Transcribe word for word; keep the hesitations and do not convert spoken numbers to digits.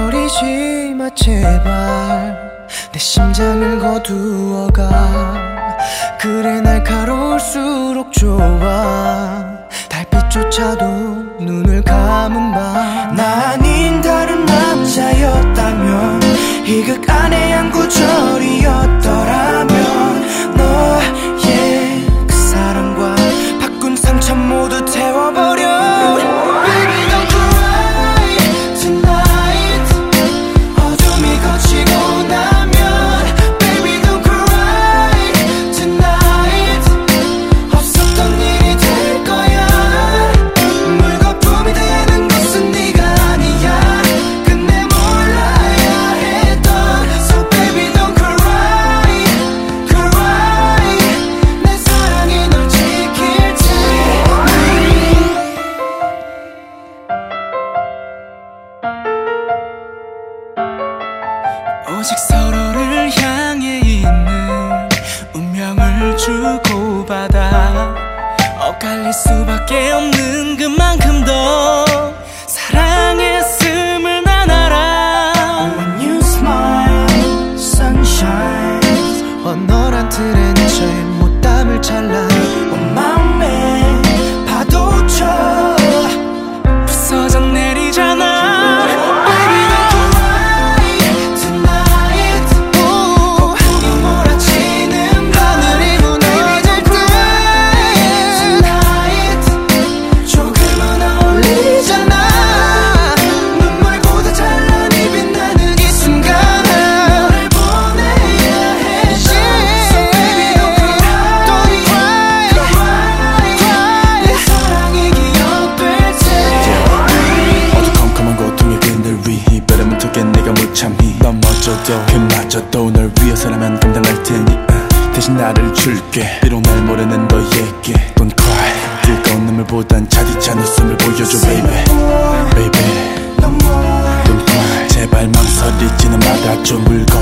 버리지 마 제발 내 심장을 거두어가 그래 날카로울수록 좋아 달빛조차도 눈을 감은 밤 나 아닌 다른 남자였다면 이 극 안에 한 구절이었더라면 너의 그 사랑과 바꾼 상처 모두 태워버려 오직 서로를 향해 있는 운명을 주고받아 엇갈릴 수밖에 없는 그만큼 더 사랑했음을 난 알아. When you smile, sunshine 원활한 틀에 내셔의 못담을 찰나 온 맘에 파도쳐 부서져 내리잖아. 넘어져도 그마저도 널 위해서라면 감당할 테니 uh, 대신 나를 줄게 비록 날 모르는 너에게 Don't cry 뜨거운 눈물보단 차디찬 웃음을 보여줘 baby Baby Don't cry 제발 망설이지는 말아줘 물건